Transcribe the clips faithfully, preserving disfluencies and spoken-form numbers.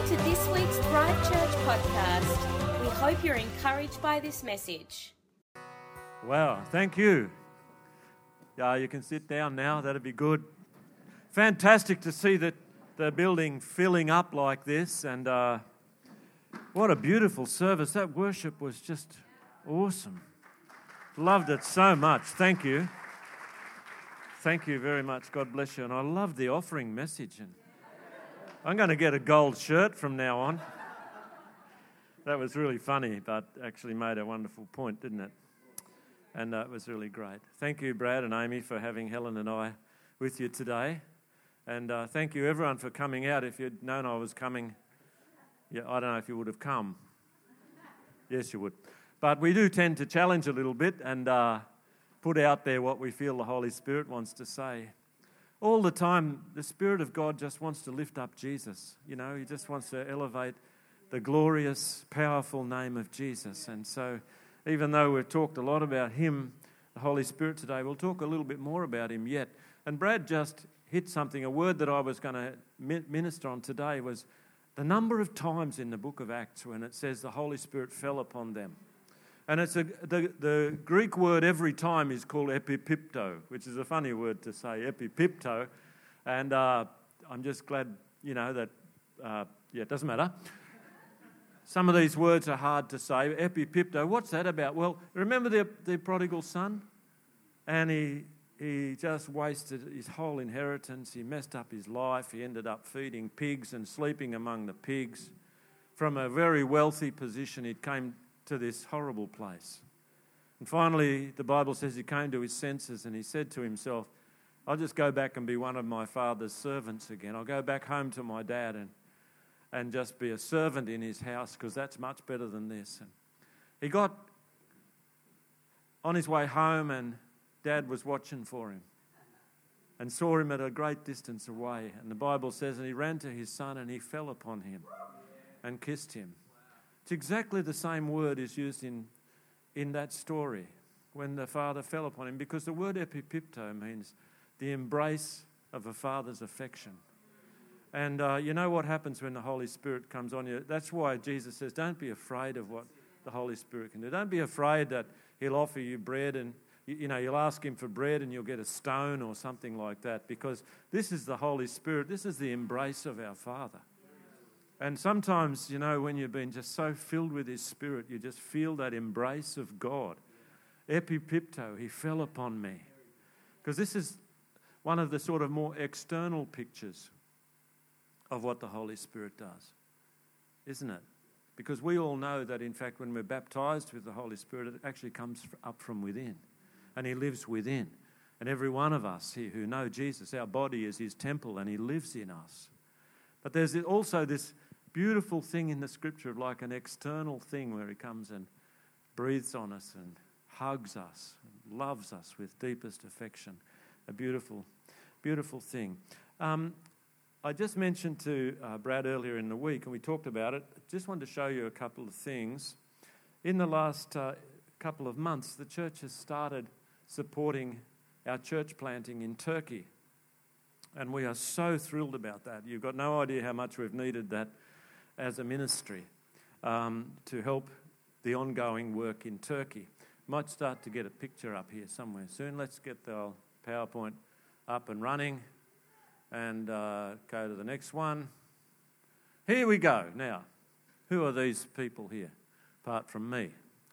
to this week's Thrive Church podcast. We hope you're encouraged by this message. Wow, thank you. Yeah, you can sit down now, that'd be good. Fantastic to see that the building filling up like this, and uh, what a beautiful service. That worship was just awesome. Loved it so much. Thank you. Thank you very much. God bless you. And I love the offering message. And I'm going to get a gold shirt from now on. That was really funny, but actually made a wonderful point, didn't it? And uh, it was really great. Thank you, Brad and Amy, for having Helen and I with you today. And uh, thank you, everyone, for coming out. If you'd known I was coming, yeah, I don't know if you would have come. Yes, you would. But we do tend to challenge a little bit and uh, put out there what we feel the Holy Spirit wants to say. All the time, the Spirit of God just wants to lift up Jesus. You know, He just wants to elevate the glorious, powerful name of Jesus. And so, even though we've talked a lot about Him, the Holy Spirit today, we'll talk a little bit more about Him yet. And Brad just hit something. A word that I was going to minister on today was the number of times in the book of Acts when it says the Holy Spirit fell upon them. And it's a, the, the Greek word every time is called epipipto, which is a funny word to say, epipipto. And uh, I'm just glad, you know, that, uh, yeah, it doesn't matter. Some of these words are hard to say. Epipipto, what's that about? Well, remember the, the prodigal son? And he he just wasted his whole inheritance. He messed up his life. He ended up feeding pigs and sleeping among the pigs. From a very wealthy position, he came to this horrible place. And finally, the Bible says he came to his senses and he said to himself, I'll just go back and be one of my father's servants again. I'll go back home to my dad and, and just be a servant in his house because that's much better than this. And he got on his way home and Dad was watching for him and saw him at a great distance away. And the Bible says, and he ran to his son and he fell upon him and kissed him. It's exactly the same word is used in, in that story when the father fell upon him, because the word epipipto means the embrace of a father's affection. And uh, you know what happens when the Holy Spirit comes on you? That's why Jesus says, don't be afraid of what the Holy Spirit can do. Don't be afraid that He'll offer you bread and, you, you know, you'll ask Him for bread and you'll get a stone or something like that, because this is the Holy Spirit. This is the embrace of our Father. And sometimes, you know, when you've been just so filled with His Spirit, you just feel that embrace of God. Epipipto, He fell upon me. Because this is one of the sort of more external pictures of what the Holy Spirit does, isn't it? Because we all know that, in fact, when we're baptized with the Holy Spirit, it actually comes up from within, and He lives within. And every one of us here who know Jesus, our body is His temple, and He lives in us. But there's also this beautiful thing in the Scripture of like an external thing where He comes and breathes on us and hugs us, and loves us with deepest affection. A beautiful, beautiful thing. Um, I just mentioned to uh, Brad earlier in the week, and we talked about it. Just wanted to show you a couple of things. In the last uh, couple of months, the church has started supporting our church planting in Turkey. And we are so thrilled about that. You've got no idea how much we've needed that as a ministry um, to help the ongoing work in Turkey. Might start to get a picture up here somewhere soon. Let's get the PowerPoint up and running and uh, go to the next one. Here we go. Now, who are these people here, apart from me?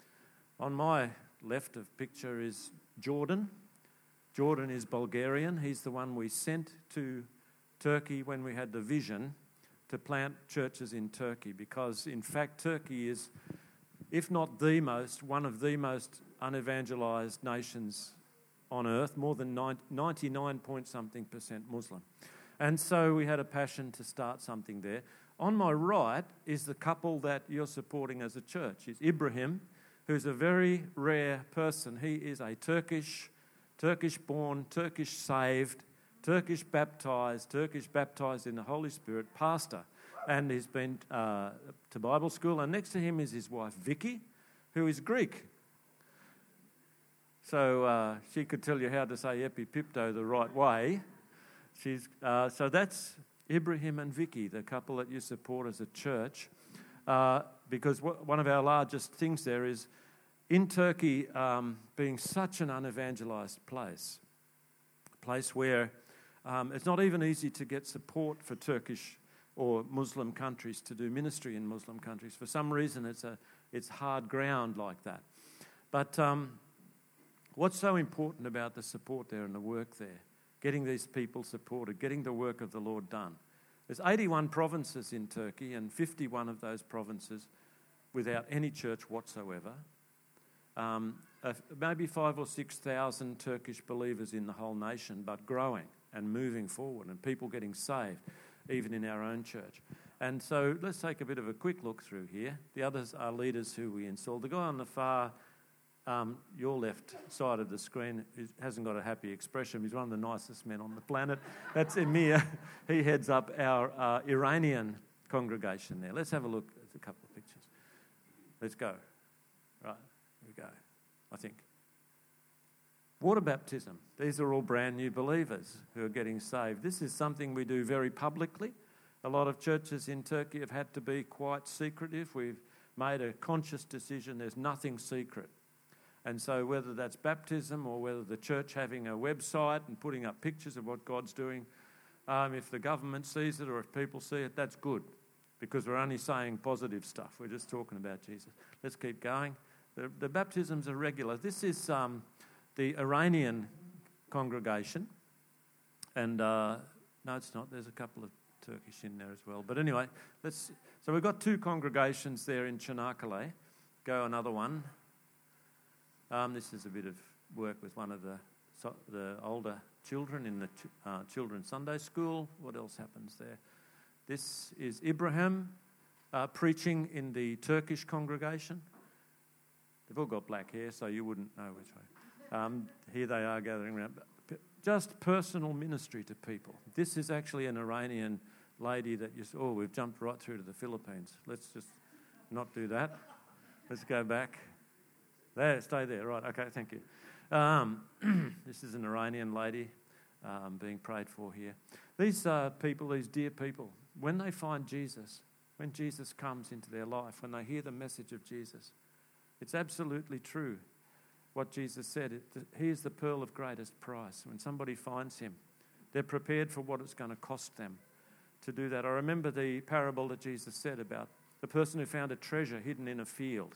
On my left of picture is Jordan. Jordan is Bulgarian. He's the one we sent to Turkey when we had the vision to plant churches in Turkey, because in fact Turkey is, if not the most, one of the most unevangelized nations on earth, more than ninety-nine point something percent Muslim. And so we had a passion to start something there. On my right is the couple that you're supporting as a church. It's Ibrahim, who's a very rare person. He is a Turkish Turkish-born, Turkish-saved, Turkish-baptised, Turkish-baptised in the Holy Spirit pastor. And he's been uh, to Bible school. And next to him is his wife, Vicky, who is Greek. So uh, she could tell you how to say epipipto the right way. She's uh, so that's Ibrahim and Vicky, the couple that you support as a church, uh, because w- one of our largest things there is in Turkey um, being such an unevangelized place, a place where um, it's not even easy to get support for Turkish or Muslim countries to do ministry in Muslim countries. For some reason, it's a it's hard ground like that. But um, what's so important about the support there and the work there? Getting these people supported, getting the work of the Lord done. There's eighty-one provinces in Turkey, and fifty-one of those provinces without any church whatsoever. Um, uh, maybe five or six thousand Turkish believers in the whole nation, but growing and moving forward, and people getting saved, even in our own church. And so let's take a bit of a quick look through here. The others are leaders who we installed. The guy on the far, um, your left side of the screen, hasn't got a happy expression. He's one of the nicest men on the planet. That's Emir. He heads up our uh, Iranian congregation there. Let's have a look at a couple of pictures. Let's go. Right, here we go, I think. Water baptism. These are all brand new believers who are getting saved. This is something we do very publicly. A lot of churches in Turkey have had to be quite secretive. We've made a conscious decision. There's nothing secret. And so whether that's baptism or whether the church having a website and putting up pictures of what God's doing, um, if the government sees it or if people see it, that's good, because we're only saying positive stuff. We're just talking about Jesus. Let's keep going. The, the baptisms are regular. This is um, the Iranian congregation. And uh, no, it's not. There's a couple of Turkish in there as well. But anyway, let's. So we've got two congregations there in Çanakkale. Go another one. Um, this is a bit of work with one of the so, the older children in the ch- uh, children's Sunday school. What else happens there? This is Ibrahim uh, preaching in the Turkish congregation. They've all got black hair, so you wouldn't know which way. Um, here they are gathering around. Just personal ministry to people. This is actually an Iranian lady that you saw. Oh, we've jumped right through to the Philippines. Let's just not do that. Let's go back. There, stay there. Right, okay, thank you. Um, this is an Iranian lady um, being prayed for here. These uh, people, these dear people, when they find Jesus, when Jesus comes into their life, when they hear the message of Jesus, it's absolutely true what Jesus said. It, he is the pearl of greatest price. When somebody finds him, they're prepared for what it's going to cost them to do that. I remember the parable that Jesus said about the person who found a treasure hidden in a field.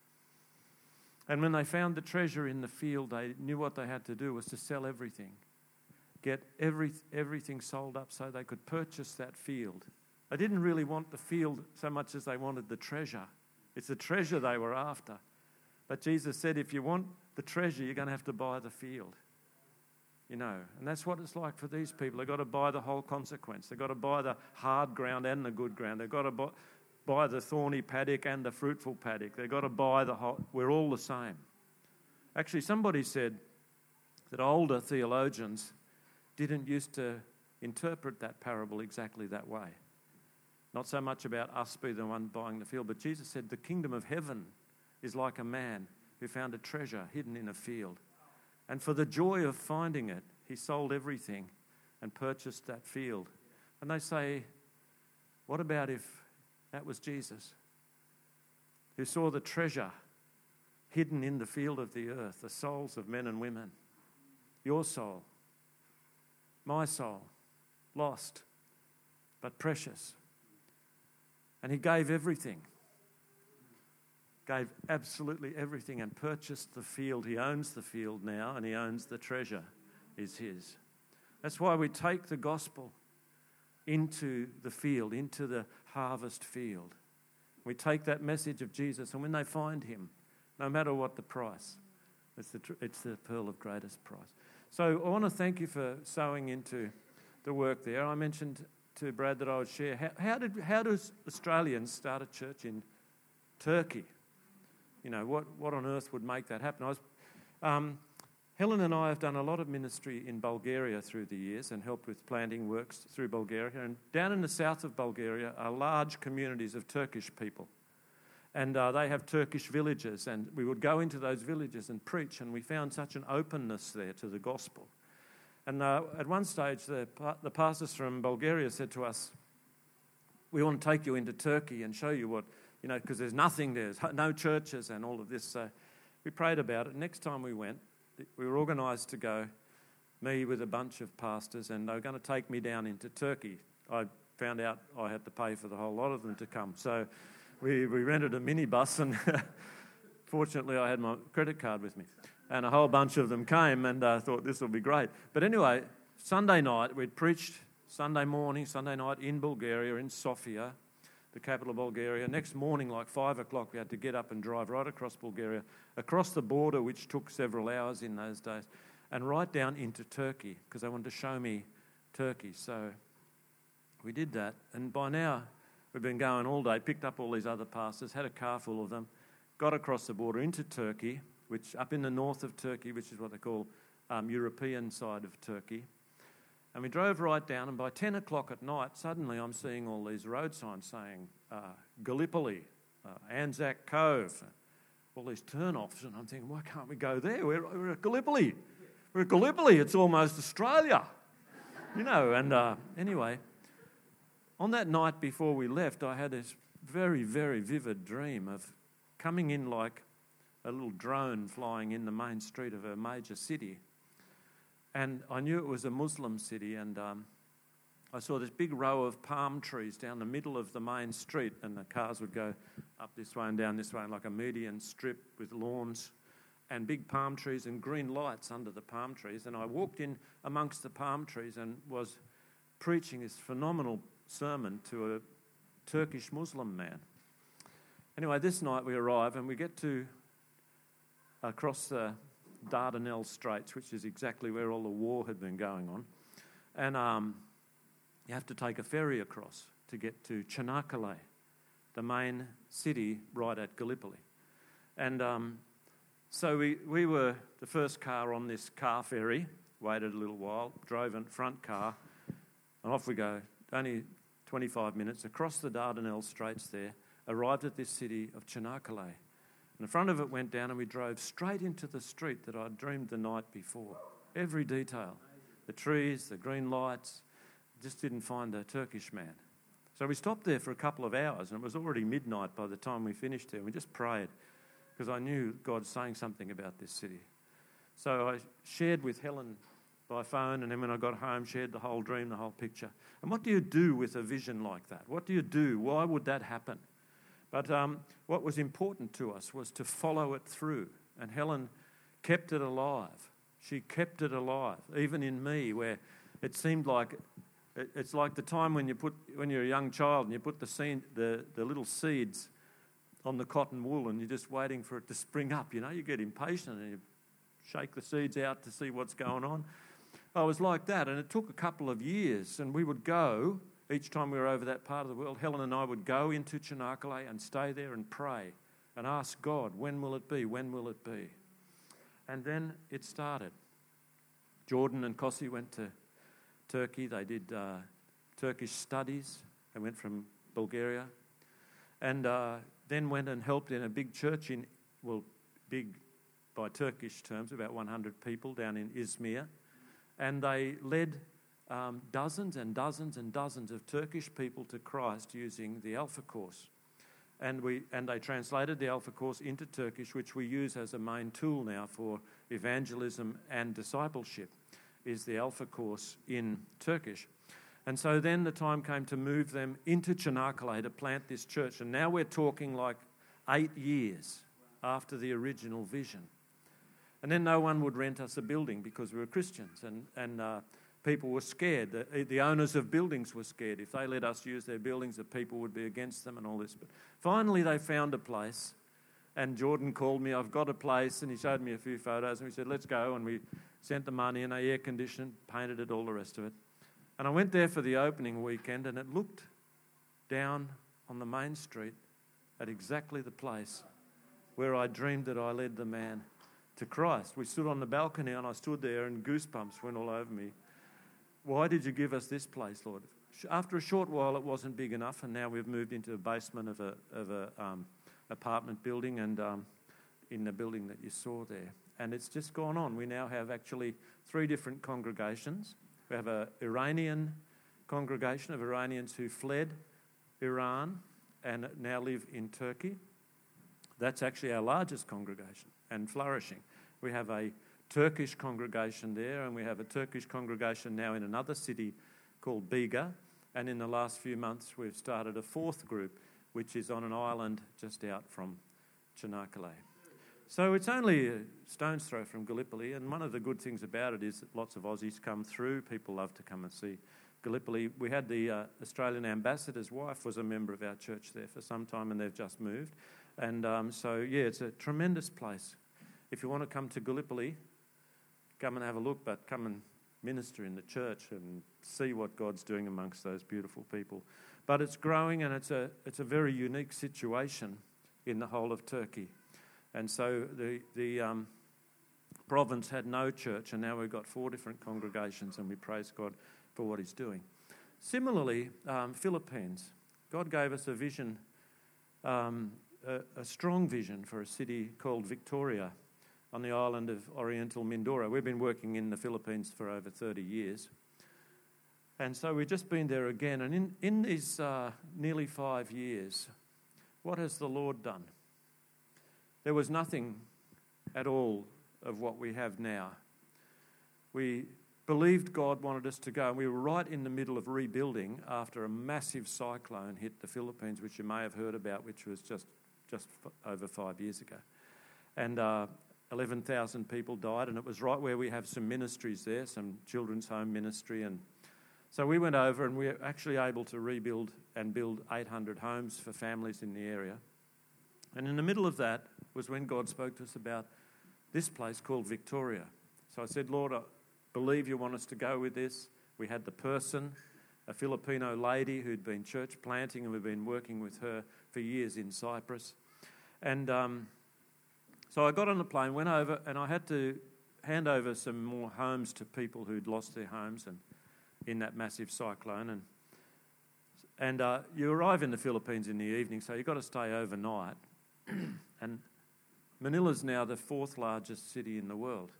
And when they found the treasure in the field, they knew what they had to do was to sell everything, get every, everything sold up so they could purchase that field. They didn't really want the field so much as they wanted the treasure. It's the treasure they were after. But Jesus said, if you want the treasure, you're going to have to buy the field. You know, and that's what it's like for these people. They've got to buy the whole consequence. They've got to buy the hard ground and the good ground. They've got to buy, buy the thorny paddock and the fruitful paddock. They've got to buy the whole... We're all the same. Actually, somebody said that older theologians didn't used to interpret that parable exactly that way. Not so much about us being the one buying the field, but Jesus said the kingdom of heaven is like a man who found a treasure hidden in a field. And for the joy of finding it, he sold everything and purchased that field. And they say, what about if that was Jesus, who saw the treasure hidden in the field of the earth, the souls of men and women, your soul, my soul, lost but precious. And he gave everything. Gave absolutely everything and purchased the field. He owns the field now, and he owns the treasure is his. That's why we take the gospel into the field, into the harvest field. We take that message of Jesus, and when they find him, no matter what the price, it's the, it's the pearl of greatest price. So I want to thank you for sowing into the work there. I mentioned to Brad that I would share, how, how did how does Australians start a church in Turkey? You know, what, what on earth would make that happen? I was, um, Helen and I have done a lot of ministry in Bulgaria through the years and helped with planting works through Bulgaria. And down in the south of Bulgaria are large communities of Turkish people. And uh, they have Turkish villages, and we would go into those villages and preach, and we found such an openness there to the gospel. And uh, at one stage, the, the pastors from Bulgaria said to us, we want to take you into Turkey and show you what, you know, because there's nothing there, there's no churches and all of this. So we prayed about it. Next time we went, we were organised to go, me with a bunch of pastors, and they were going to take me down into Turkey. I found out I had to pay for the whole lot of them to come. So we, we rented a minibus, and fortunately I had my credit card with me. And a whole bunch of them came, and I uh, thought this will be great. But anyway, Sunday night, we'd preached Sunday morning, Sunday night in Bulgaria, in Sofia, the capital of Bulgaria. Next morning, like five o'clock, we had to get up and drive right across Bulgaria, across the border, which took several hours in those days, and right down into Turkey, because they wanted to show me Turkey. So we did that, and by now, we've been going all day, picked up all these other pastors, had a car full of them, got across the border into Turkey, which up in the north of Turkey, which is what they call um, European side of Turkey. And we drove right down, and by ten o'clock at night, suddenly I'm seeing all these road signs saying uh, Gallipoli, uh, Anzac Cove, all these turn-offs, and I'm thinking, why can't we go there? We're, we're at Gallipoli. We're at Gallipoli. It's almost Australia, you know. And uh, anyway, on that night before we left, I had this very, very vivid dream of coming in like a little drone flying in the main street of a major city. And I knew it was a Muslim city, and um, I saw this big row of palm trees down the middle of the main street, and the cars would go up this way and down this way, like a median strip with lawns and big palm trees and green lights under the palm trees. And I walked in amongst the palm trees and was preaching this phenomenal sermon to a Turkish Muslim man. Anyway, this night we arrive and we get to across the Dardanelles Straits, which is exactly where all the war had been going on. And um, you have to take a ferry across to get to Çanakkale, the main city right at Gallipoli. And um, so we, we were the first car on this car ferry, waited a little while, drove in front car, and off we go. Only twenty-five minutes across the Dardanelles Straits there, arrived at this city of Çanakkale. And the front of it went down and we drove straight into the street that I'd dreamed the night before. Every detail. The trees, the green lights. Just didn't find a Turkish man. So we stopped there for a couple of hours, and it was already midnight by the time we finished there. We just prayed because I knew God's saying something about this city. So I shared with Helen by phone, and then when I got home, shared the whole dream, the whole picture. And what do you do with a vision like that? What do you do? Why would that happen? But um, what was important to us was to follow it through. And Helen kept it alive. She kept it alive, even in me, where it seemed like it's like the time when you put when you're a young child and you put the seed, the, the little seeds on the cotton wool and you're just waiting for it to spring up. You know, you get impatient and you shake the seeds out to see what's going on. I was like that, and it took a couple of years, and we would go. Each time we were over that part of the world, Helen and I would go into Çanakkale and stay there and pray and ask God, when will it be? When will it be? And then it started. Jordan and Kossi went to Turkey. They did uh, Turkish studies. They went from Bulgaria. And uh, then went and helped in a big church in, well, big by Turkish terms, about one hundred people down in Izmir. And they led Um, dozens and dozens and dozens of Turkish people to Christ using the Alpha Course. And we and they translated the Alpha Course into Turkish, which we use as a main tool now for evangelism and discipleship, is the Alpha Course in Turkish. And so then the time came to move them into Çanakkale to plant this church. And now we're talking like eight years after the original vision. And then no one would rent us a building because we were Christians. And, and uh, people were scared. The, the owners of buildings were scared. If they let us use their buildings, the people would be against them and all this. But finally they found a place. And Jordan called me, I've got a place. And he showed me a few photos. And we said, let's go. And we sent the money and they air-conditioned, painted it, all the rest of it. And I went there for the opening weekend, and it looked down on the main street at exactly the place where I dreamed that I led the man to Christ. We stood on the balcony, and I stood there, and goosebumps went all over me. Why did you give us this place, Lord? After a short while, it wasn't big enough, and now we've moved into the basement of a of a um, apartment building, and um, in the building that you saw there. and it's just gone on. We now have actually three different congregations. We have an Iranian congregation of Iranians who fled Iran and now live in Turkey. That's actually our largest congregation and flourishing. We have a Turkish congregation there, and we have a Turkish congregation now in another city called Biga. And in the last few months, we've started a fourth group, which is on an island just out from Çanakkale. So it's only a stone's throw from Gallipoli, and one of the good things about it is that lots of Aussies come through. People love to come and see Gallipoli. We had the uh, Australian ambassador's wife was a member of our church there for some time, and they've just moved. And um, so, yeah, it's a tremendous place. If you want to come to Gallipoli, come and have a look, but come and minister in the church and see what God's doing amongst those beautiful people. But it's growing, and it's a it's a very unique situation in the whole of Turkey. And so the the um, province had no church, and now we've got four different congregations, and we praise God for what He's doing. Similarly, um, Philippines. God gave us a vision, um, a, a strong vision for a city called Victoria on the island of Oriental Mindoro. We've been working in the Philippines for over thirty years. And so we've just been there again. And in, in these uh, nearly five years, what has the Lord done? There was nothing at all of what we have now. We believed God wanted us to go, and we were right in the middle of rebuilding after a massive cyclone hit the Philippines, which you may have heard about, which was just, just f- over five years ago. And uh, eleven thousand people died, and it was right where we have some ministries there, some children's home ministry. And so we went over, and we were actually able to rebuild and build eight hundred homes for families in the area. And in the middle of that was when God spoke to us about this place called Victoria. So I said, Lord, I believe you want us to go with this. We had the person, a Filipino lady who'd been church planting, and we've been working with her for years in Cyprus. And um, so I got on the plane, went over, and I had to hand over some more homes to people who'd lost their homes and in that massive cyclone. And and uh, you arrive in the Philippines in the evening, so you've got to stay overnight. And Manila's now the fourth largest city in the world.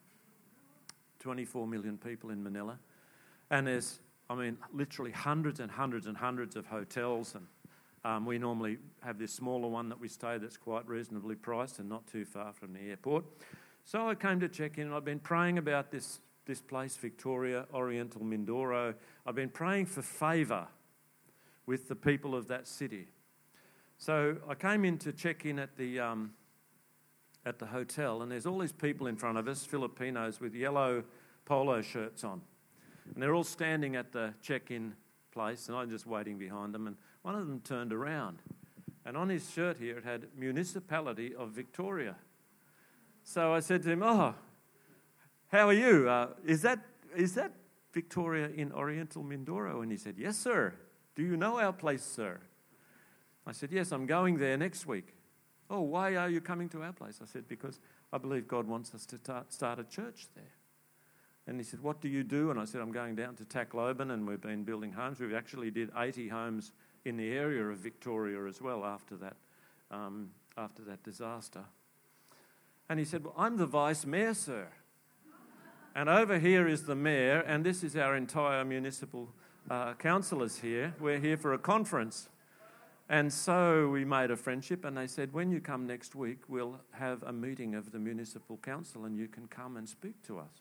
twenty-four million people in Manila. And there's, I mean, literally hundreds and hundreds and hundreds of hotels. And um, we normally have this smaller one that we stay that's quite reasonably priced and not too far from the airport. So I came to check in, and I've been praying about this, this place, Victoria, Oriental Mindoro. I've been praying for favour with the people of that city. So I came in to check in at the um, at the hotel, and there's all these people in front of us, Filipinos with yellow polo shirts on. And they're all standing at the check-in place, and I'm just waiting behind them. And one of them turned around, and on his shirt here it had Municipality of Victoria. So I said to him, oh, how are you? Uh, is that is that Victoria in Oriental Mindoro? And he said, yes, sir. Do you know our place, sir? I said, yes, I'm going there next week. Oh, why are you coming to our place? I said, because I believe God wants us to ta- start a church there. And he said, what do you do? And I said, I'm going down to Tacloban, and we've been building homes. We actually did eighty homes in the area of Victoria as well after that, um, after that disaster. And he said, well, I'm the vice mayor, sir. And over here is the mayor, and this is our entire municipal uh, councillors here. We're here for a conference. And so we made a friendship, and they said, when you come next week, we'll have a meeting of the municipal council, and you can come and speak to us.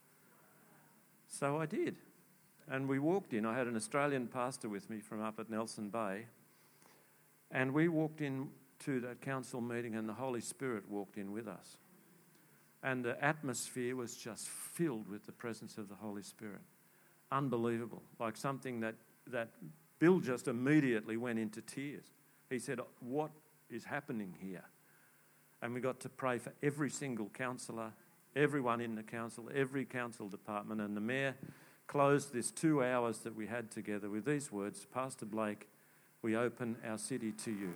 So I did. And we walked in. I had an Australian pastor with me from up at Nelson Bay. And we walked in to that council meeting, and the Holy Spirit walked in with us. And the atmosphere was just filled with the presence of the Holy Spirit. Unbelievable. Like something that, that Bill just immediately went into tears. He said, what is happening here? And we got to pray for every single councillor, everyone in the council, every council department. And the mayor closed this two hours that we had together with these words, Pastor Blake, we open our city to you.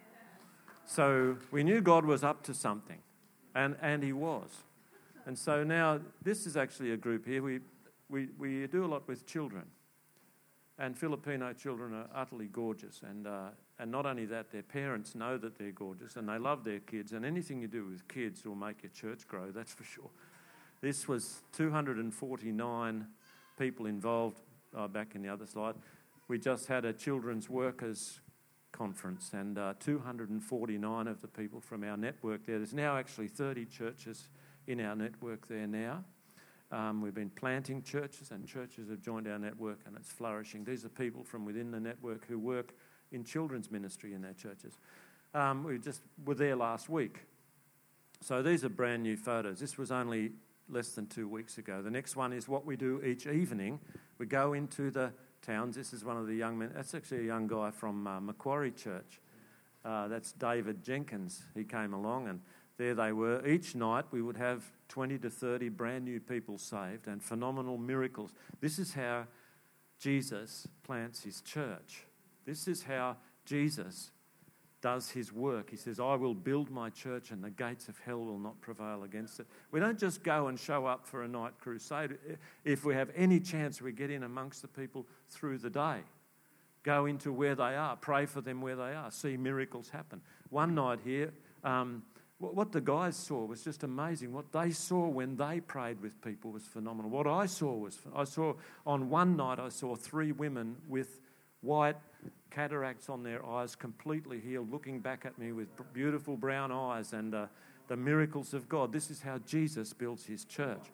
So we knew God was up to something, and, and he was. And so now this is actually a group here. We, we, we do a lot with children. And Filipino children are utterly gorgeous. And uh, and not only that, their parents know that they're gorgeous and they love their kids. And anything you do with kids will make your church grow, that's for sure. This was two hundred forty-nine people involved. Oh, back in the other slide. We just had a children's workers conference, and uh, two hundred forty-nine of the people from our network there. There's now actually thirty churches in our network there now. Um, we've been planting churches, and churches have joined our network, and it's flourishing. These are people from within the network who work in children's ministry in their churches. Um, we just were there last week. So these are brand new photos. This was only less than two weeks ago. The next one is what we do each evening. We go into the towns. This is one of the young men. That's actually a young guy from uh, Macquarie Church. Uh, that's David Jenkins. He came along, and there they were. Each night we would have twenty to thirty brand new people saved and phenomenal miracles. This is how Jesus plants his church. This is how Jesus does his work. He says, I will build my church and the gates of hell will not prevail against it. We don't just go and show up for a night crusade. If we have any chance, we get in amongst the people through the day. Go into where they are, pray for them where they are, see miracles happen. One night here, um, what the guys saw was just amazing. What they saw when they prayed with people was phenomenal. What I saw was, I saw on one night, I saw three women with white cataracts on their eyes, completely healed, looking back at me with beautiful brown eyes, and uh, the miracles of God. This is how Jesus builds his church.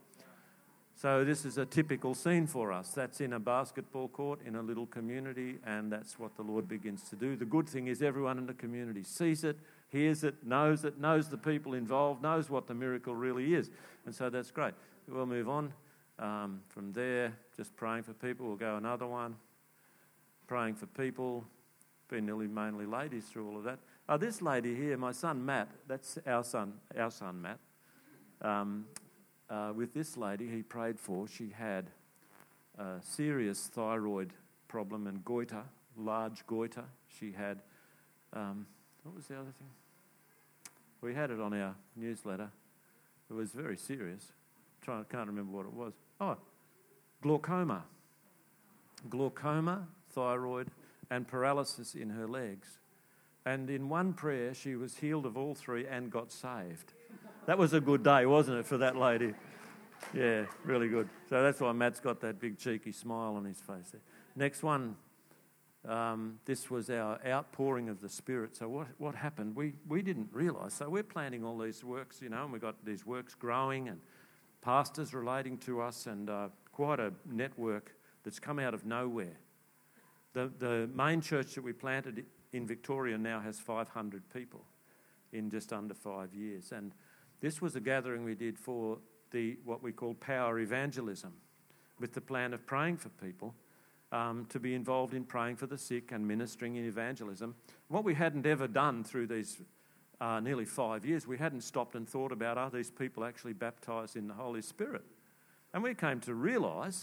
So this is a typical scene for us. That's in a basketball court in a little community, and that's what the Lord begins to do. The good thing is everyone in the community sees it, hears it, knows it, knows the people involved, knows what the miracle really is. And so that's great. We'll move on um, from there, just praying for people. We'll go another one. Praying for people, been nearly mainly ladies through all of that. Oh, this lady here, my son Matt, that's our son, our son Matt. Um, uh, with this lady he prayed for, she had a serious thyroid problem and goiter, large goiter. She had, um, what was the other thing? We had it on our newsletter. It was very serious. I can't remember what it was. Oh, glaucoma. Glaucoma, thyroid, and paralysis in her legs. And in one prayer, she was healed of all three and got saved. That was a good day, wasn't it, for that lady? Yeah, really good. So that's why Matt's got that big cheeky smile on his face there. Next one, um, this was our outpouring of the Spirit. So what, what happened? We, we didn't realise. So we're planning all these works, you know, and we've got these works growing and pastors relating to us, and uh, quite a network that's come out of nowhere. The the main church that we planted in Victoria now has five hundred people in just under five years. And this was a gathering we did for the what we call power evangelism, with the plan of praying for people, um, to be involved in praying for the sick and ministering in evangelism. What we hadn't ever done through these uh, nearly five years, we hadn't stopped and thought about, are these people actually baptised in the Holy Spirit? And we came to realise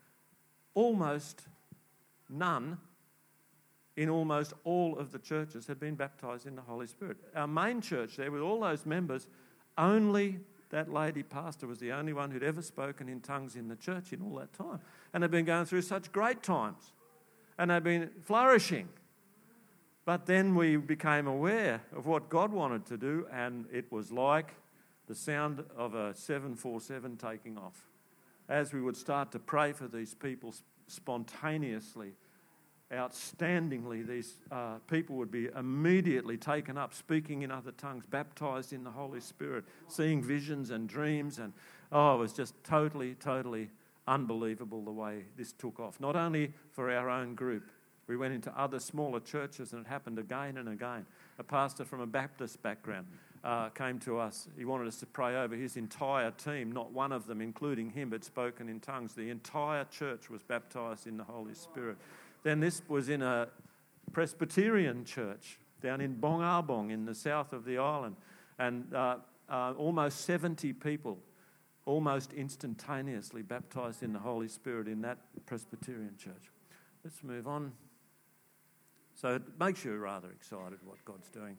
almost none in almost all of the churches had been baptised in the Holy Spirit. Our main church there, with all those members, only that lady pastor was the only one who'd ever spoken in tongues in the church in all that time. And they'd been going through such great times. And they'd been flourishing. But then we became aware of what God wanted to do, and it was like the sound of a seven forty-seven taking off. As we would start to pray for these people spontaneously, outstandingly, these uh, people would be immediately taken up, speaking in other tongues, baptised in the Holy Spirit, seeing visions and dreams. And oh, it was just totally, totally unbelievable the way this took off. Not only for our own group, we went into other smaller churches, and it happened again and again. A pastor from a Baptist background uh, came to us. He wanted us to pray over his entire team. Not one of them, including him, had spoken in tongues. The entire church was baptised in the Holy Spirit. Then this was in a Presbyterian church down in Bongabong in the south of the island. And uh, uh, almost seventy people, almost instantaneously baptised in the Holy Spirit in that Presbyterian church. Let's move on. So it makes you rather excited what God's doing.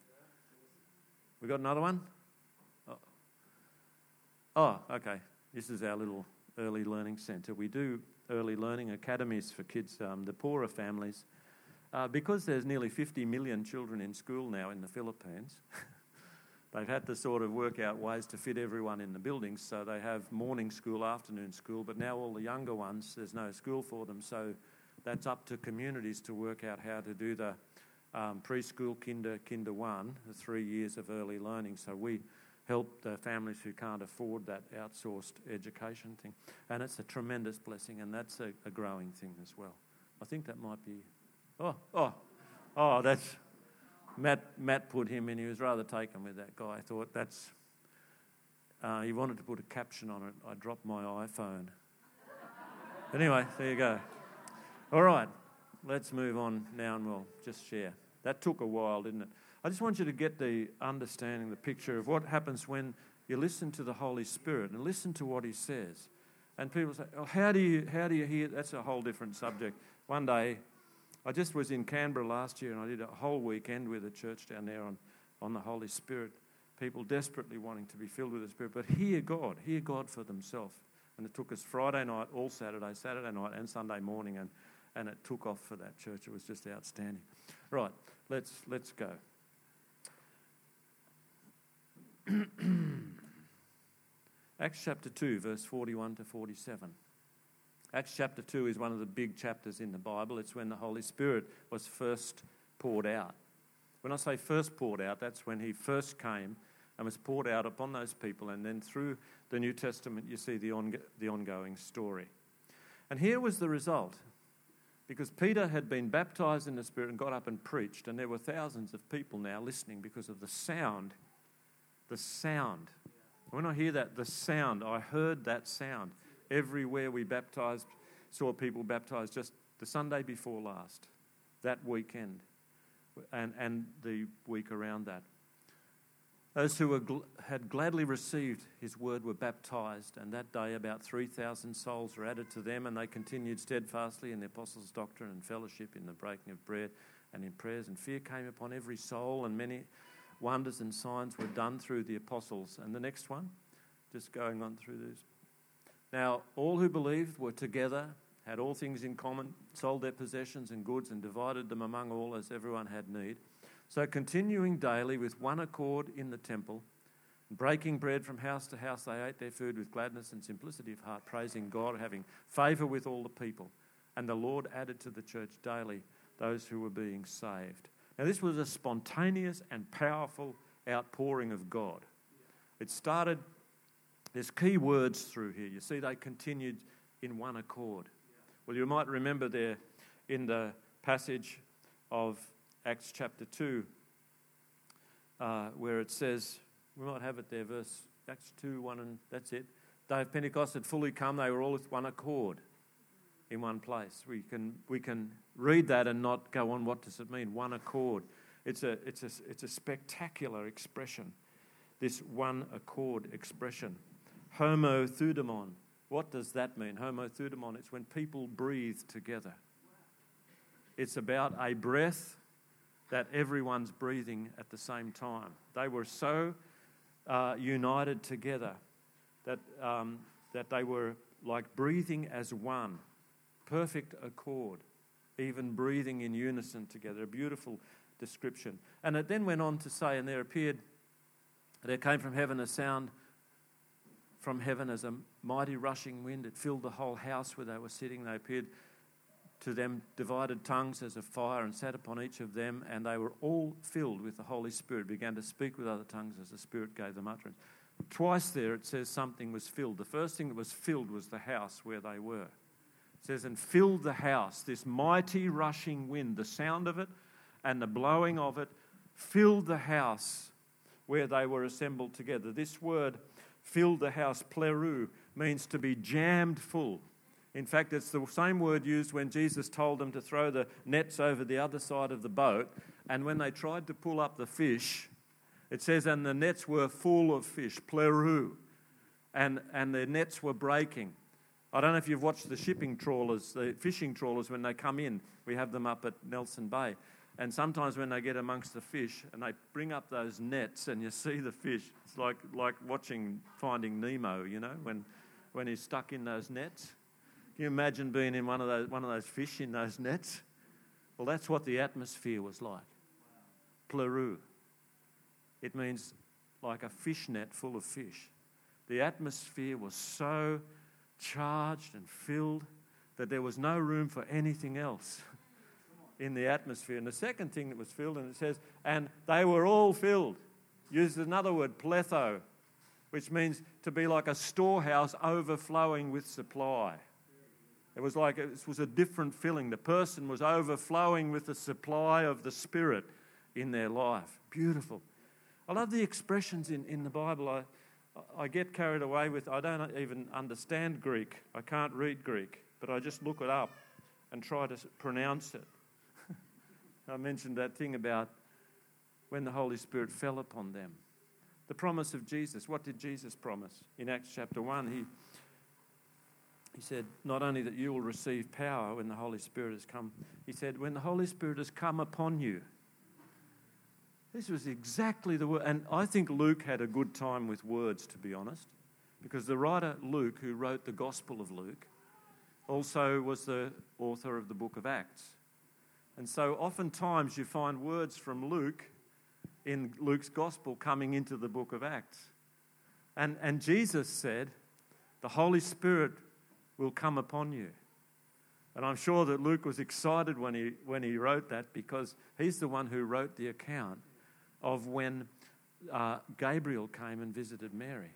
We got another one? Oh. oh, okay. This is our little early learning centre. We do early learning academies for kids, um, the poorer families. Uh, because there's nearly fifty million children in school now in the Philippines, they've had to sort of work out ways to fit everyone in the buildings. So they have morning school, afternoon school, but now all the younger ones, there's no school for them. So that's up to communities to work out how to do the um, preschool, kinder, kinder one, the three years of early learning. So we help the families who can't afford that outsourced education thing. And it's a tremendous blessing, and that's a, a growing thing as well. I think that might be... Oh, oh, oh, that's... Matt Matt put him in. He was rather taken with that guy. I thought that's... Uh, he wanted to put a caption on it. I dropped my iPhone. Anyway, there you go. All right, let's move on now and we'll just share. That took a while, didn't it? I just want you to get the understanding, the picture of what happens when you listen to the Holy Spirit and listen to what he says. And people say, oh, how do you how do you hear? That's a whole different subject. One day, I just was in Canberra last year and I did a whole weekend with a church down there on, on the Holy Spirit. People desperately wanting to be filled with the Spirit, but hear God, hear God for themselves. And it took us Friday night, all Saturday, Saturday night and Sunday morning, and, and it took off for that church. It was just outstanding. Right, let's let's go. Acts chapter two, verse forty-one to forty-seven. Acts chapter two is one of the big chapters in the Bible. It's when the Holy Spirit was first poured out. When I say first poured out, that's when he first came and was poured out upon those people. And then through the New Testament, you see the, on, the ongoing story. And here was the result. Because Peter had been baptized in the Spirit and got up and preached. And there were thousands of people now listening because of the sound. The sound. When I hear that, the sound, I heard that sound. Everywhere we baptised, saw people baptised just the Sunday before last, that weekend, and, and the week around that. Those who were gl- had gladly received his word were baptised, and that day about three thousand souls were added to them, and they continued steadfastly in the apostles' doctrine and fellowship, in the breaking of bread and in prayers, and fear came upon every soul, and many wonders and signs were done through the apostles. And the next one, just going on through these. Now, all who believed were together, had all things in common, sold their possessions and goods and divided them among all as everyone had need. So continuing daily with one accord in the temple, breaking bread from house to house, they ate their food with gladness and simplicity of heart, praising God, having favour with all the people. And the Lord added to the church daily those who were being saved. Now, this was a spontaneous and powerful outpouring of God. It started... There's key words through here. You see, they continued in one accord. Well, you might remember there in the passage of Acts chapter two, uh, where it says, we might have it there, verse Acts two, one, and that's it. Day of Pentecost had fully come. They were all with one accord in one place. We can we can read that and not go on, what does it mean? One accord. It's a it's a it's a spectacular expression. This one accord expression. Homotheudemon. What does that mean? Homotheudemon, it's when people breathe together. It's about a breath that everyone's breathing at the same time. They were so uh, united together that um, that they were like breathing as one. Perfect accord. Even breathing in unison together. A beautiful description. And it then went on to say, and there appeared, there came from heaven a sound from heaven as a mighty rushing wind. It filled the whole house where they were sitting. They appeared to them divided tongues as of fire and sat upon each of them, and they were all filled with the Holy Spirit, began to speak with other tongues as the Spirit gave them utterance. Twice there it says something was filled. The first thing that was filled was the house where they were. It says, and filled the house, this mighty rushing wind, the sound of it and the blowing of it filled the house where they were assembled together. This word, filled the house, plerou, means to be jammed full. In fact, it's the same word used when Jesus told them to throw the nets over the other side of the boat. And when they tried to pull up the fish, it says, and the nets were full of fish, plerou, and, and the nets were breaking. I don't know if you've watched the shipping trawlers, the fishing trawlers, when they come in. We have them up at Nelson Bay. And sometimes when they get amongst the fish and they bring up those nets and you see the fish, it's like like watching Finding Nemo, you know, when when he's stuck in those nets. Can you imagine being in one of those one of those fish in those nets? Well, that's what the atmosphere was like. Pleru. It means like a fish net full of fish. The atmosphere was so charged and filled that there was no room for anything else in the atmosphere. And the second thing that was filled, and it says, and they were all filled. Uses another word, pletho, which means to be like a storehouse overflowing with supply. It was like it was a different filling. The person was overflowing with the supply of the Spirit in their life. Beautiful. I love the expressions in, in the Bible. I, I get carried away with, I don't even understand Greek. I can't read Greek, but I just look it up and try to pronounce it. I mentioned that thing about when the Holy Spirit fell upon them. The promise of Jesus. What did Jesus promise? In Acts chapter one, he, he said, not only that you will receive power when the Holy Spirit has come, he said, when the Holy Spirit has come upon you. This was exactly the word. And I think Luke had a good time with words, to be honest, because the writer Luke, who wrote the Gospel of Luke, also was the author of the book of Acts. And so oftentimes you find words from Luke in Luke's Gospel coming into the book of Acts. And, and Jesus said, the Holy Spirit will come upon you. And I'm sure that Luke was excited when he, when he wrote that, because he's the one who wrote the account of when uh, Gabriel came and visited Mary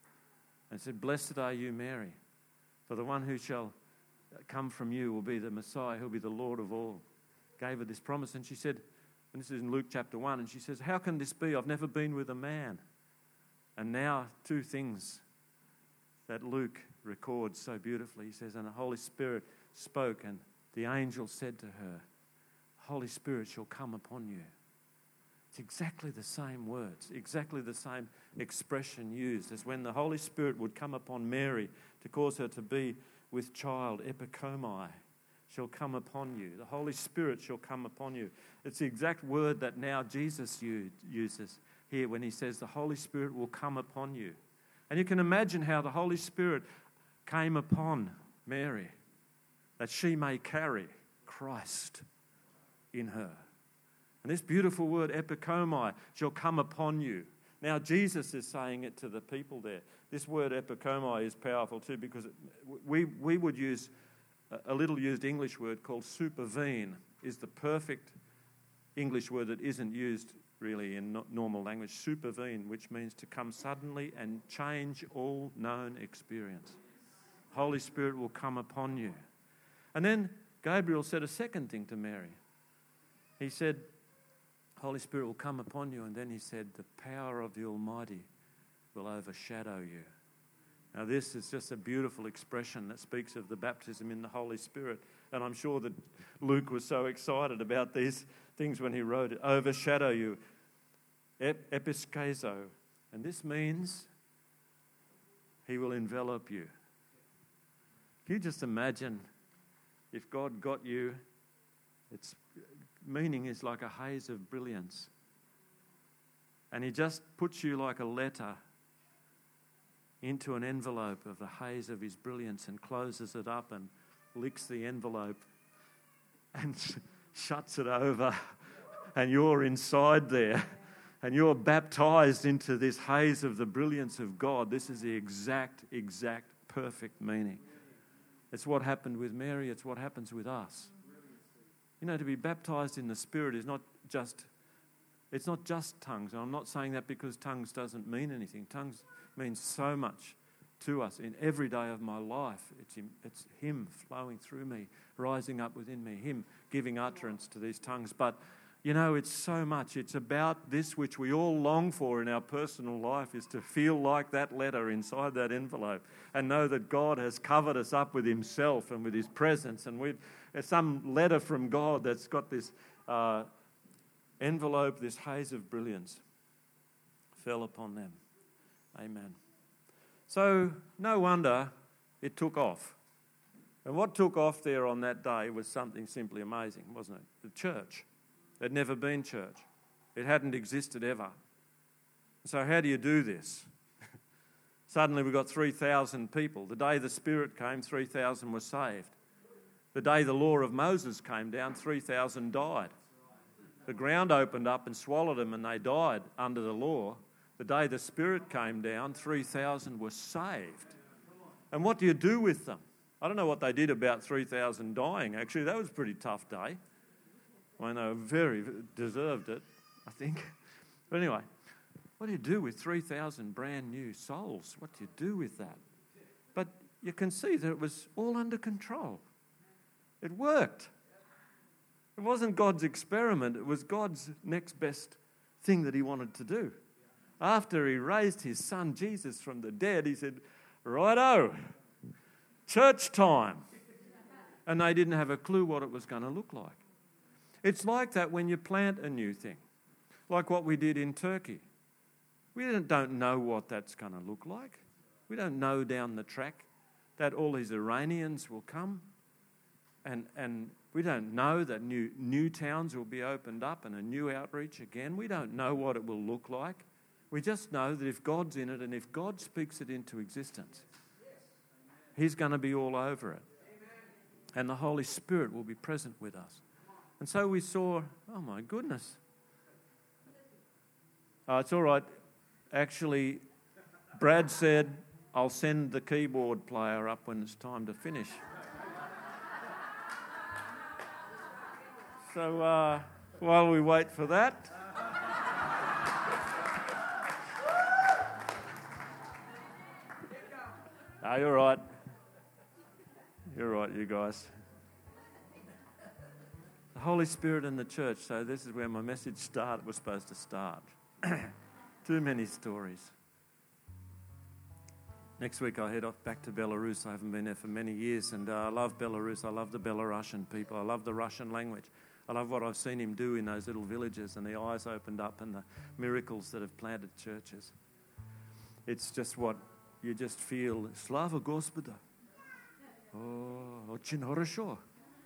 and said, blessed are you, Mary, for the one who shall come from you will be the Messiah, he'll be the Lord of all. Gave her this promise, and she said, and this is in Luke chapter one, and she says, how can this be? I've never been with a man. And now two things that Luke records so beautifully. He says, and the Holy Spirit spoke, and the angel said to her, Holy Spirit shall come upon you. It's exactly the same words, exactly the same expression used as when the Holy Spirit would come upon Mary to cause her to be with child, epikomai, shall come upon you. The Holy Spirit shall come upon you. It's the exact word that now Jesus uses here when he says the Holy Spirit will come upon you. And you can imagine how the Holy Spirit came upon Mary, that she may carry Christ in her. And this beautiful word, epikomai, shall come upon you. Now, Jesus is saying it to the people there. This word epikomai is powerful too, because it, we, we would use a little used English word called supervene, is the perfect English word that isn't used really in normal language. Supervene, which means to come suddenly and change all known experience. Holy Spirit will come upon you. And then Gabriel said a second thing to Mary. He said, Holy Spirit will come upon you. And then he said, the power of the Almighty will overshadow you. Now, this is just a beautiful expression that speaks of the baptism in the Holy Spirit. And I'm sure that Luke was so excited about these things when he wrote it. Overshadow you. Ep- episkazo. And this means he will envelop you. Can you just imagine if God got you? Its meaning is like a haze of brilliance. And he just puts you like a letter into an envelope of the haze of his brilliance and closes it up and licks the envelope and shuts it over, and you're inside there and you're baptized into this haze of the brilliance of God. This is the exact, exact, perfect meaning. It's what happened with Mary. It's what happens with us. You know, to be baptized in the Spirit is not just, it's not just tongues. And I'm not saying that because tongues doesn't mean anything. Tongues means so much to us in every day of my life. It's him, it's him flowing through me, rising up within me, him giving utterance to these tongues. But, you know, it's so much. It's about this which we all long for in our personal life, is to feel like that letter inside that envelope and know that God has covered us up with himself and with his presence. And we've there's some letter from God that's got this uh, envelope, this haze of brilliance fell upon them. Amen. So no wonder it took off. And what took off there on that day was something simply amazing, wasn't it? The church. It had never been church. It hadn't existed ever. So how do you do this? Suddenly we got three thousand people. The day the Spirit came, three thousand were saved. The day the law of Moses came down, three thousand died. The ground opened up and swallowed them and they died under the law. The day the Spirit came down, three thousand were saved. And what do you do with them? I don't know what they did about three thousand dying. Actually, that was a pretty tough day. I mean, they were very, deserved it, I think. But anyway, what do you do with three thousand brand new souls? What do you do with that? But you can see that it was all under control. It worked. It wasn't God's experiment. It was God's next best thing that he wanted to do. After he raised his son Jesus from the dead, he said, righto, church time. And they didn't have a clue what it was going to look like. It's like that when you plant a new thing, like what we did in Turkey. We don't know what that's going to look like. We don't know down the track that all these Iranians will come, and and we don't know that new new towns will be opened up and a new outreach again. We don't know what it will look like. We just know that if God's in it and if God speaks it into existence, he's going to be all over it. And the Holy Spirit will be present with us. And so we saw, oh my goodness. Oh, it's all right. Actually, Brad said, I'll send the keyboard player up when it's time to finish. So uh, while we wait for that... Oh, you're right. You're right, you guys. The Holy Spirit in the church. So this is where my message started, was supposed to start. Too many stories. Next week I head off back to Belarus. I haven't been there for many years, and uh, I love Belarus. I love the Belarusian people. I love the Russian language. I love what I've seen him do in those little villages, and the eyes opened up and the miracles that have planted churches. It's just what you just feel. Slava Господа. Oh, очень хорошо.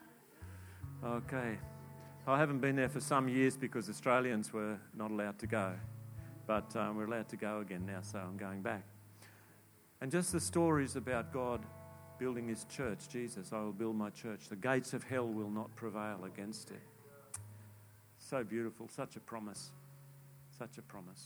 Okay. I haven't been there for some years because Australians were not allowed to go. But um, we're allowed to go again now, so I'm going back. And just the stories about God building his church. Jesus, I will build my church. The gates of hell will not prevail against it. So beautiful, such a promise. Such a promise.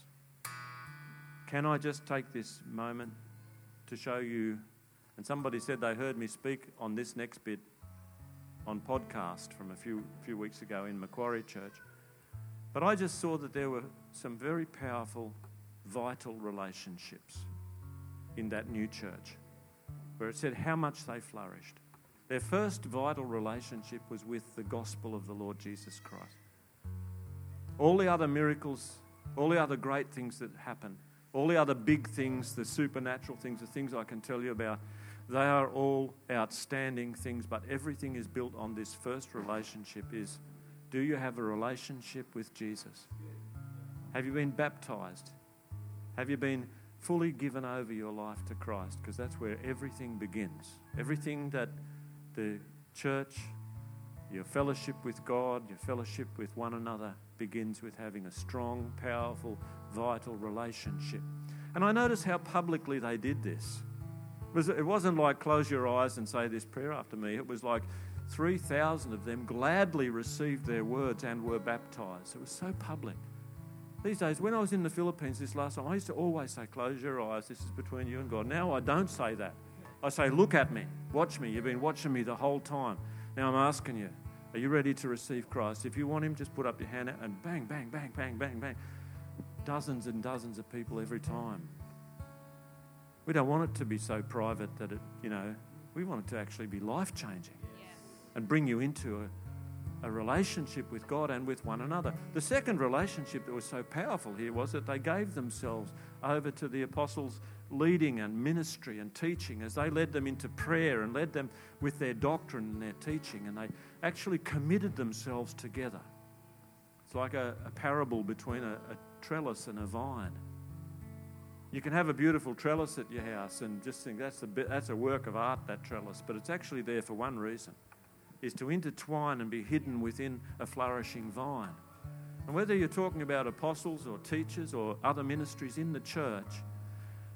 Can I just take this moment to show you, and somebody said they heard me speak on this next bit on podcast from a few few weeks ago in Macquarie Church. But I just saw that there were some very powerful, vital relationships in that new church, where it said how much they flourished. Their first vital relationship was with the gospel of the Lord Jesus Christ. All the other miracles, all the other great things that happened, all the other big things, the supernatural things, the things I can tell you about, they are all outstanding things, but everything is built on this first relationship is, do you have a relationship with Jesus? Have you been baptized? Have you been fully given over your life to Christ? Because that's where everything begins. Everything that the church, your fellowship with God, your fellowship with one another begins with having a strong, powerful, vital relationship. And I noticed how publicly they did this. It, was, it wasn't like close your eyes and say this prayer after me. It was like three thousand of them gladly received their words and were baptized. It was so public. These days, when I was in the Philippines this last time, I used to always say, close your eyes, this is between you and God. Now I don't say that. I say, look at me, watch me. You've been watching me the whole time. Now I'm asking you, are you ready to receive Christ? If you want him, just put up your hand out and bang, bang, bang, bang, bang, bang. Dozens and dozens of people every time. We don't want it to be so private that it, you know, we want it to actually be life-changing and bring you into a, a relationship with God and with one another. The second relationship that was so powerful here was that they gave themselves over to the apostles' leading and ministry and teaching as they led them into prayer and led them with their doctrine and their teaching, and they actually committed themselves together. It's like a, a parable between a, a trellis and a vine. You can have a beautiful trellis at your house and just think that's a bit, that's a work of art, that trellis, but it's actually there for one reason, is to intertwine and be hidden within a flourishing vine. And whether you're talking about apostles or teachers or other ministries in the church,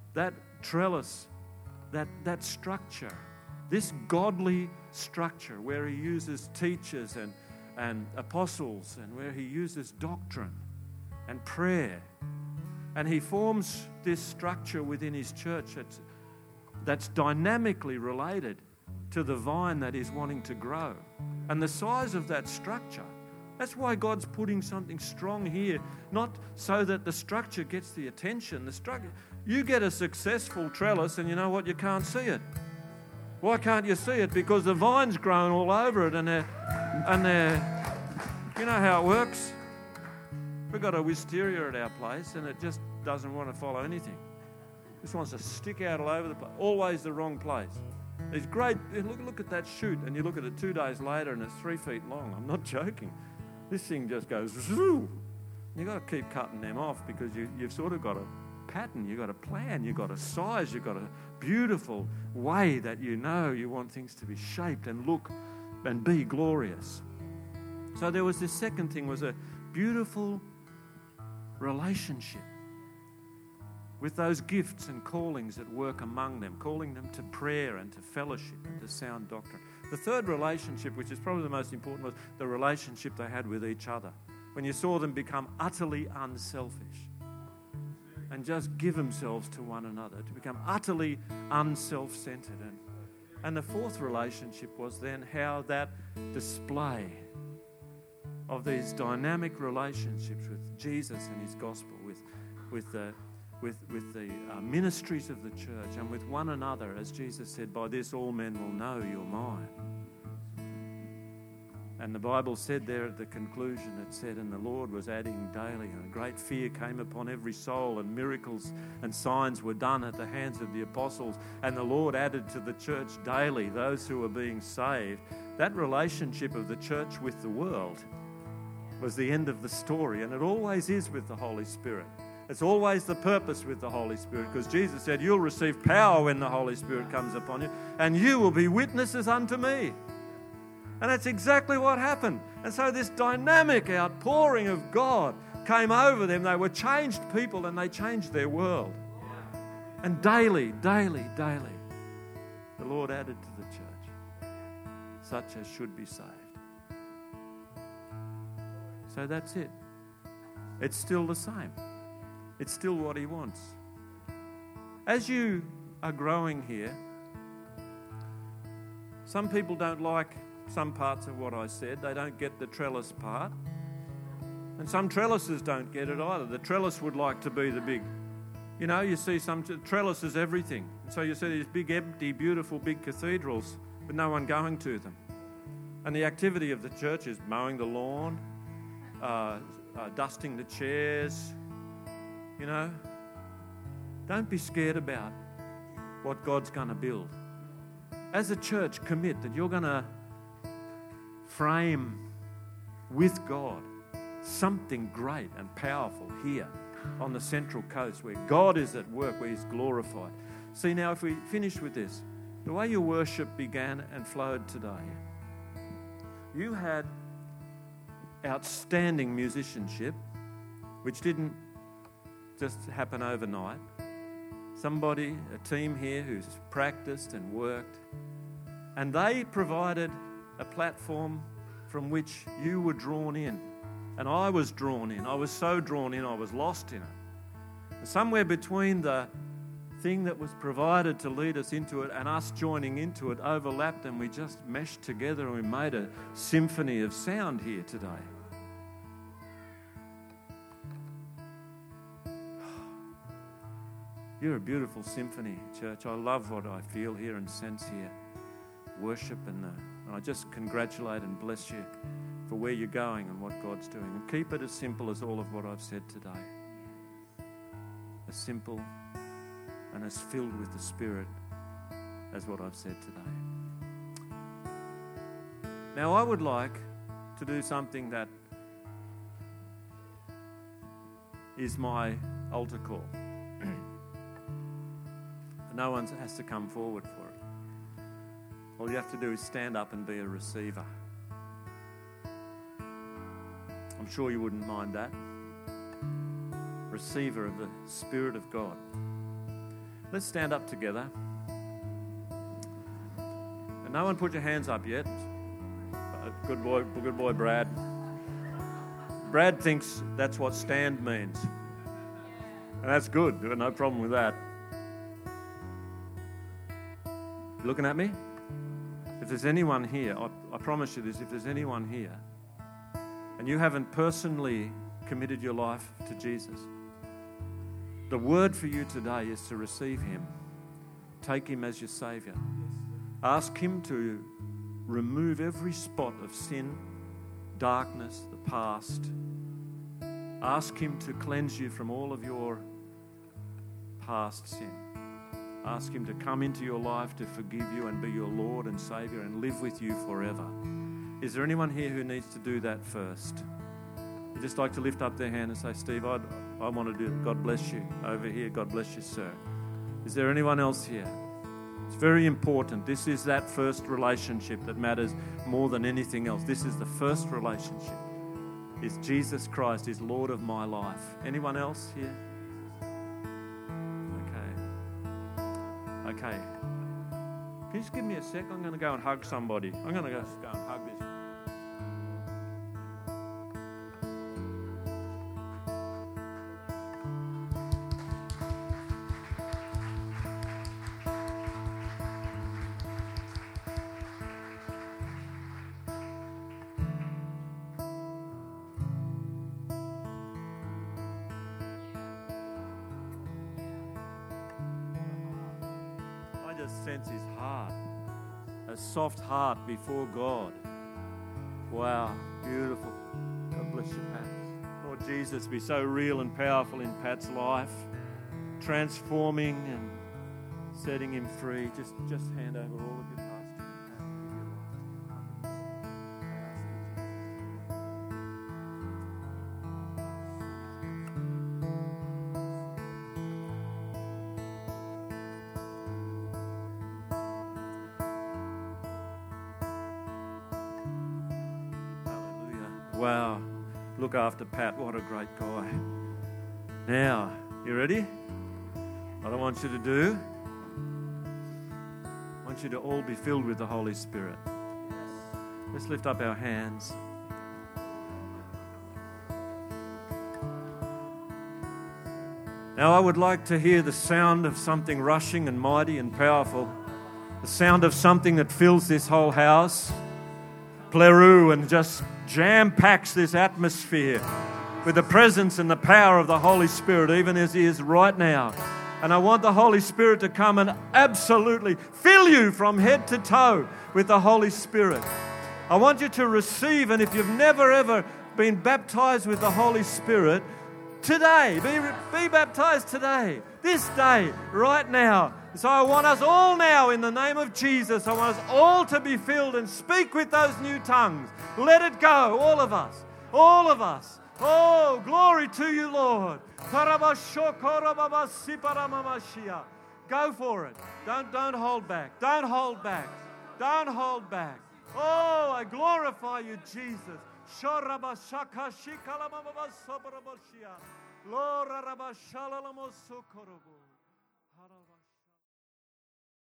that trellis, that, that structure, this godly structure where he uses teachers and, and apostles and where he uses doctrine and prayer. And he forms this structure within his church that's, that's dynamically related to the vine that he's wanting to grow. And the size of that structure, that's why God's putting something strong here, not so that the structure gets the attention. The structure, you get a successful trellis and you know what, you can't see it. Why can't you see it? Because the vine's grown all over it and they're, and they're, you know how it works? We've got a wisteria at our place and it just doesn't want to follow anything. It just wants to stick out all over the place, always the wrong place. It's great, look, look at that shoot and you look at it two days later and it's three feet long. I'm not joking. This thing just goes, zoo. You've got to keep cutting them off because you, you've sort of got a pattern, you've got a plan, you've got a size, you've got a beautiful way that you know you want things to be shaped and look and be glorious. So there was this second thing, was a beautiful relationship with those gifts and callings that work among them, calling them to prayer and to fellowship and to sound doctrine. The third relationship, which is probably the most important, was the relationship they had with each other. When you saw them become utterly unselfish and just give themselves to one another, to become utterly unself-centered. And, and the fourth relationship was then how that display of these dynamic relationships with Jesus and his gospel, with, with the with, with the uh, ministries of the church and with one another, as Jesus said, by this all men will know you're mine. And the Bible said there at the conclusion, it said, and the Lord was adding daily, and a great fear came upon every soul, and miracles and signs were done at the hands of the apostles, and the Lord added to the church daily those who were being saved. That relationship of the church with the world was the end of the story, and it always is with the Holy Spirit. It's always the purpose with the Holy Spirit, because Jesus said, you'll receive power when the Holy Spirit comes upon you, and you will be witnesses unto me. And that's exactly what happened. And so this dynamic outpouring of God came over them. They were changed people, and they changed their world. And daily, daily, daily, the Lord added to the church such as should be saved. So that's it. It's still the same. It's still what he wants. As you are growing here, some people don't like some parts of what I said. They don't get the trellis part. And some trellises don't get it either. The trellis would like to be the big, you know, you see some trellis is everything. So you see these big, empty, beautiful, big cathedrals with no one going to them. And the activity of the church is mowing the lawn, uh, uh, dusting the chairs, you know. Don't be scared about what God's going to build. As a church, commit that you're going to frame with God something great and powerful here on the Central Coast where God is at work, where he's glorified. See, now if we finish with this, the way your worship began and flowed today, you had outstanding musicianship, which didn't just happen overnight. Somebody, a team here who's practiced and worked, and they provided a platform from which you were drawn in. And I was drawn in. I was so drawn in, I was lost in it. And somewhere between the thing that was provided to lead us into it and us joining into it overlapped, and we just meshed together and we made a symphony of sound here today. You're a beautiful symphony, church. I love what I feel here and sense here. Worship, and, uh, and I just congratulate and bless you for where you're going and what God's doing. And keep it as simple as all of what I've said today. As simple and as filled with the Spirit as what I've said today. Now, I would like to do something that is my altar call. No one has to come forward for it. All you have to do is stand up and be a receiver. I'm sure you wouldn't mind that. Receiver of the Spirit of God. Let's stand up together. And no one put your hands up yet. Good boy, good boy, Brad. Brad thinks that's what stand means. And that's good. We've got no problem with that. You looking at me? If there's anyone here, I, I promise you this, if there's anyone here and you haven't personally committed your life to Jesus, the word for you today is to receive him. Take him as your Saviour. Ask him to remove every spot of sin, darkness, the past. Ask him to cleanse you from all of your past sin. Ask him to come into your life to forgive you and be your Lord and Saviour and live with you forever. Is there anyone here who needs to do that first? You'd just like to lift up their hand and say, Steve, I'd, I want to do it. God bless you. Over here, God bless you, sir. Is there anyone else here? It's very important. This is that first relationship that matters more than anything else. This is the first relationship. Is Jesus Christ is Lord of my life. Anyone else here? Okay. Okay. Can you just give me a sec? I'm going to go and hug somebody. I'm going to go, go and hug this. Sense his heart, a soft heart before God. Wow, beautiful. God bless you, Pat. Lord Jesus, be so real and powerful in Pat's life, transforming and setting him free. Just, just hand over all of your past to him, Pat. Wow, look after Pat. What a great guy. Now, you ready? What I want you to do, I want you to all be filled with the Holy Spirit. Let's lift up our hands. Now, I would like to hear the sound of something rushing and mighty and powerful, the sound of something that fills this whole house, Pleru, and just jam-packs this atmosphere with the presence and the power of the Holy Spirit, even as he is right now. And I want the Holy Spirit to come and absolutely fill you from head to toe with the Holy Spirit. I want you to receive, and if you've never ever been baptized with the Holy Spirit, today, be, be baptized today, this day, right now. So I want us all now, in the name of Jesus, I want us all to be filled and speak with those new tongues. Let it go, all of us, all of us. Oh, glory to you, Lord. Go for it. Don't, don't hold back. Don't hold back. Don't hold back. Oh, I glorify you, Jesus. Lord,